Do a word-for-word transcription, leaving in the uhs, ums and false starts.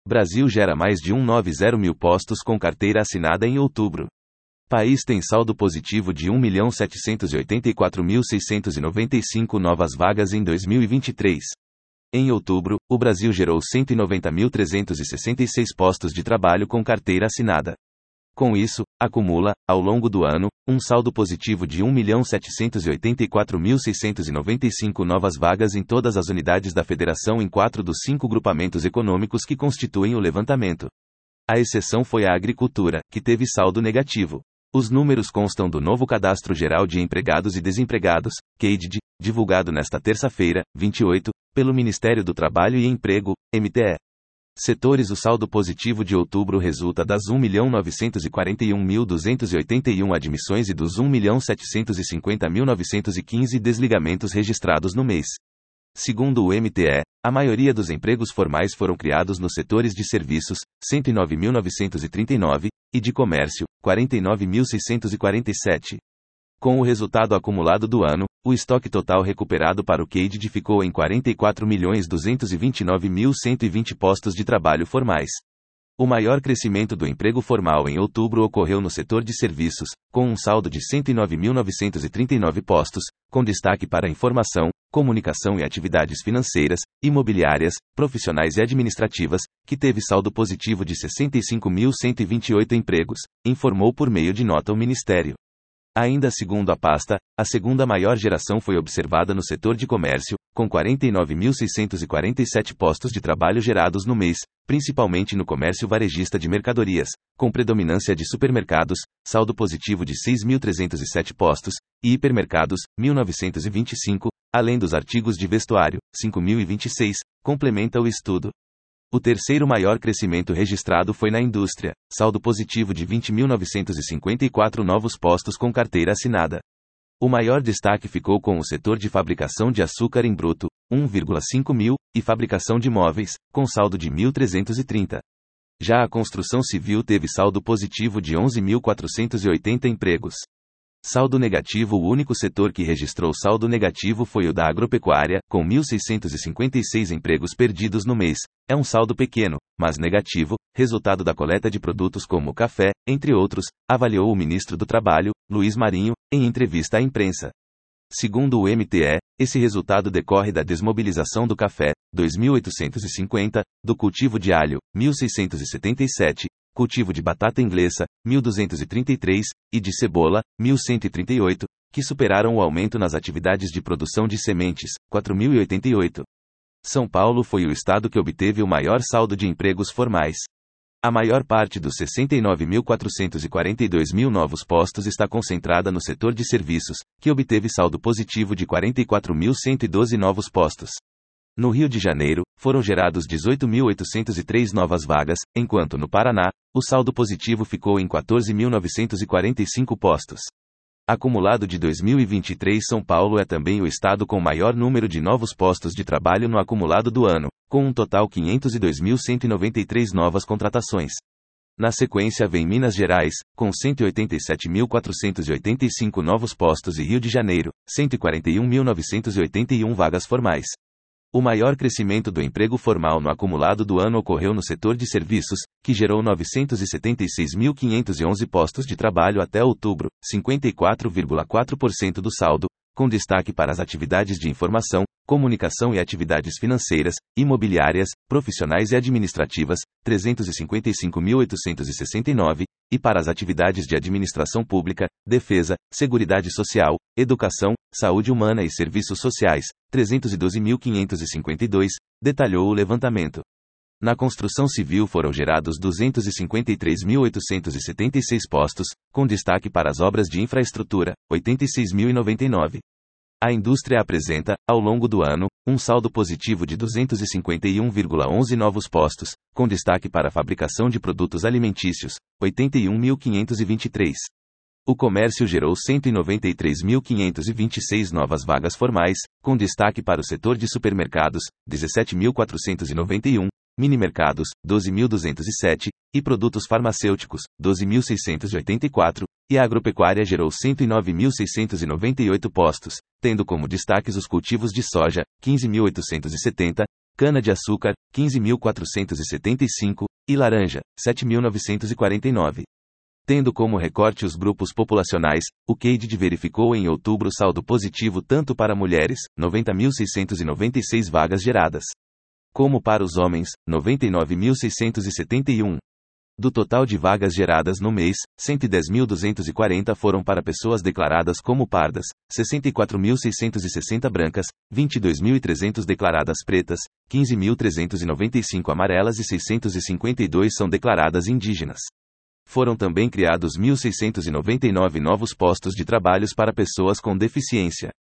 Brasil gera mais de cento e noventa mil postos com carteira assinada em outubro. País tem saldo positivo de um milhão setecentos e oitenta e quatro mil seiscentos e noventa e cinco novas vagas em dois mil e vinte e três. Em outubro, o Brasil gerou cento e noventa mil trezentos e sessenta e seis postos de trabalho com carteira assinada. Com isso, acumula, ao longo do ano, um saldo positivo de um milhão setecentos e oitenta e quatro mil seiscentos e noventa e cinco novas vagas em todas as unidades da Federação em quatro dos cinco grupamentos econômicos que constituem o levantamento. A exceção foi a agricultura, que teve saldo negativo. Os números constam do novo Cadastro Geral de Empregados e Desempregados, C A D E, divulgado nesta terça-feira, vinte e oito, pelo Ministério do Trabalho e Emprego, M T E. Setores: o saldo positivo de outubro resulta das um milhão novecentos e quarenta e um mil duzentos e oitenta e um admissões e dos um milhão setecentos e cinquenta mil novecentos e quinze desligamentos registrados no mês. Segundo o M T E, a maioria dos empregos formais foram criados nos setores de serviços, cento e nove mil novecentos e trinta e nove, e de comércio, quarenta e nove mil seiscentos e quarenta e sete. Com o resultado acumulado do ano, o estoque total recuperado para o C A D E ficou em quarenta e quatro milhões duzentos e vinte e nove mil cento e vinte postos de trabalho formais. O maior crescimento do emprego formal em outubro ocorreu no setor de serviços, com um saldo de cento e nove mil novecentos e trinta e nove postos, com destaque para informação, comunicação e atividades financeiras, imobiliárias, profissionais e administrativas, que teve saldo positivo de sessenta e cinco mil cento e vinte e oito empregos, informou por meio de nota o Ministério. Ainda segundo a pasta, a segunda maior geração foi observada no setor de comércio, com quarenta e nove mil seiscentos e quarenta e sete postos de trabalho gerados no mês, principalmente no comércio varejista de mercadorias, com predominância de supermercados, saldo positivo de seis mil trezentos e sete postos, e hipermercados, mil novecentos e vinte e cinco, além dos artigos de vestuário, cinco mil e vinte e seis, complementa o estudo. O terceiro maior crescimento registrado foi na indústria, saldo positivo de vinte mil novecentos e cinquenta e quatro novos postos com carteira assinada. O maior destaque ficou com o setor de fabricação de açúcar em bruto, um vírgula cinco mil, e fabricação de móveis, com saldo de mil trezentos e trinta. Já a construção civil teve saldo positivo de onze mil quatrocentos e oitenta empregos. Saldo negativo: o único setor que registrou saldo negativo foi o da agropecuária, com mil seiscentos e cinquenta e seis empregos perdidos no mês. É um saldo pequeno, mas negativo, resultado da coleta de produtos como café, entre outros, avaliou o ministro do Trabalho, Luiz Marinho, em entrevista à imprensa. Segundo o M T E, esse resultado decorre da desmobilização do café, dois mil oitocentos e cinquenta, do cultivo de alho, mil seiscentos e setenta e sete, cultivo de batata inglesa, mil duzentos e trinta e três, e de cebola, mil cento e trinta e oito, que superaram o aumento nas atividades de produção de sementes, quatro mil e oitenta e oito. São Paulo foi o estado que obteve o maior saldo de empregos formais. A maior parte dos sessenta e nove mil quatrocentos e quarenta e dois mil novos postos está concentrada no setor de serviços, que obteve saldo positivo de quarenta e quatro mil cento e doze novos postos. No Rio de Janeiro, foram gerados dezoito mil oitocentos e três novas vagas, enquanto no Paraná, o saldo positivo ficou em quatorze mil novecentos e quarenta e cinco postos. Acumulado de dois mil e vinte e três, São Paulo é também o estado com maior número de novos postos de trabalho no acumulado do ano, com um total quinhentos e dois mil cento e noventa e três novas contratações. Na sequência vem Minas Gerais, com cento e oitenta e sete mil quatrocentos e oitenta e cinco novos postos e Rio de Janeiro, cento e quarenta e um mil novecentos e oitenta e um vagas formais. O maior crescimento do emprego formal no acumulado do ano ocorreu no setor de serviços, que gerou novecentos e setenta e seis mil quinhentos e onze postos de trabalho até outubro, cinquenta e quatro vírgula quatro por cento do saldo, com destaque para as atividades de informação, comunicação e atividades financeiras, imobiliárias, profissionais e administrativas, trezentos e cinquenta e cinco mil oitocentos e sessenta e nove, e para as atividades de administração pública, defesa, seguridade social, educação, saúde humana e serviços sociais, trezentos e doze mil quinhentos e cinquenta e dois, detalhou o levantamento. Na construção civil foram gerados duzentos e cinquenta e três mil oitocentos e setenta e seis postos, com destaque para as obras de infraestrutura, oitenta e seis mil e noventa e nove. A indústria apresenta, ao longo do ano, um saldo positivo de duzentos e cinquenta e um vírgula onze novos postos, com destaque para a fabricação de produtos alimentícios, oitenta e um mil quinhentos e vinte e três. O comércio gerou cento e noventa e três mil quinhentos e vinte e seis novas vagas formais, com destaque para o setor de supermercados, dezessete mil quatrocentos e noventa e um, minimercados, doze mil duzentos e sete, e produtos farmacêuticos, doze mil seiscentos e oitenta e quatro, e a agropecuária gerou cento e nove mil seiscentos e noventa e oito postos, tendo como destaques os cultivos de soja, quinze mil oitocentos e setenta, cana-de-açúcar, quinze mil quatrocentos e setenta e cinco, e laranja, sete mil novecentos e quarenta e nove. Tendo como recorte os grupos populacionais, o C A D verificou em outubro saldo positivo tanto para mulheres, noventa mil seiscentos e noventa e seis vagas geradas, como para os homens, noventa e nove mil seiscentos e setenta e um. Do total de vagas geradas no mês, cento e dez mil duzentos e quarenta foram para pessoas declaradas como pardas, sessenta e quatro mil seiscentos e sessenta brancas, vinte e dois mil trezentos declaradas pretas, quinze mil trezentos e noventa e cinco amarelas e seiscentos e cinquenta e dois são declaradas indígenas. Foram também criados mil seiscentos e noventa e nove novos postos de trabalhos para pessoas com deficiência.